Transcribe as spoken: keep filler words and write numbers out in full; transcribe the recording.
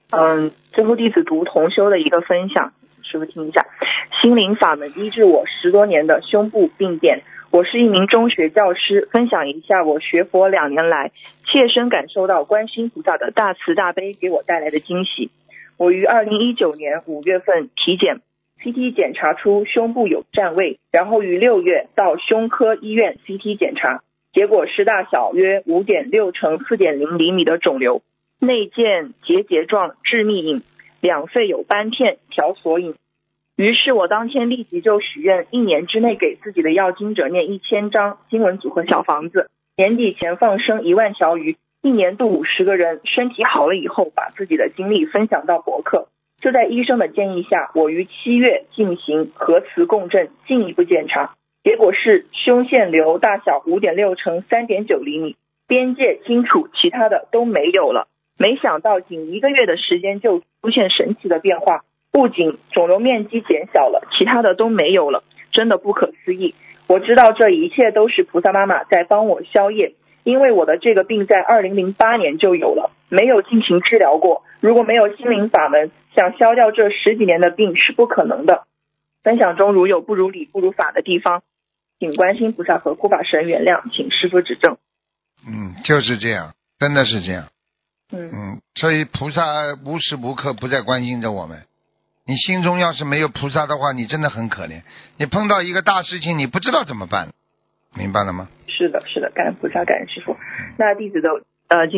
嗯，最后弟子读同修的一个分享，师父听一下。心灵法门医治我十多年的胸部病变。我是一名中学教师，分享一下我学佛两年来切身感受到观世音菩萨的大慈大悲给我带来的惊喜。我于二零一九年五月份体检 C T 检查出胸部有占位，然后于六月到胸科医院 C T 检查，结果是大小约 五点六乘四点零厘米的肿瘤，内见结节状致密影，两肺有斑片条索影。于是我当天立即就许愿，一年之内给自己的要经者念一千张经文组合小房子，年底前放生一万条鱼，一年度五十个人。身体好了以后，把自己的经历分享到博客。就在医生的建议下，我于七月进行核磁共振进一步检查，结果是胸腺瘤大小 五点六乘三点九厘米，边界清楚，其他的都没有了。没想到仅一个月的时间就出现神奇的变化，不仅肿瘤面积减小了，其他的都没有了，真的不可思议。我知道这一切都是菩萨妈妈在帮我消业，因为我的这个病在二零零八年就有了，没有进行治疗过。如果没有心灵法门，想消掉这十几年的病是不可能的。分享中如有不如理不如法的地方，请观世音菩萨和护法神原谅，请师父指正。 嗯，就是这样，真的是这样。 嗯嗯，所以菩萨无时无刻不在关心着我们。你心中要是没有菩萨的话，你真的很可怜。你碰到一个大事情，你不知道怎么办，明白了吗？ 是的，是的，感恩菩萨，感恩师父。那弟子的呃。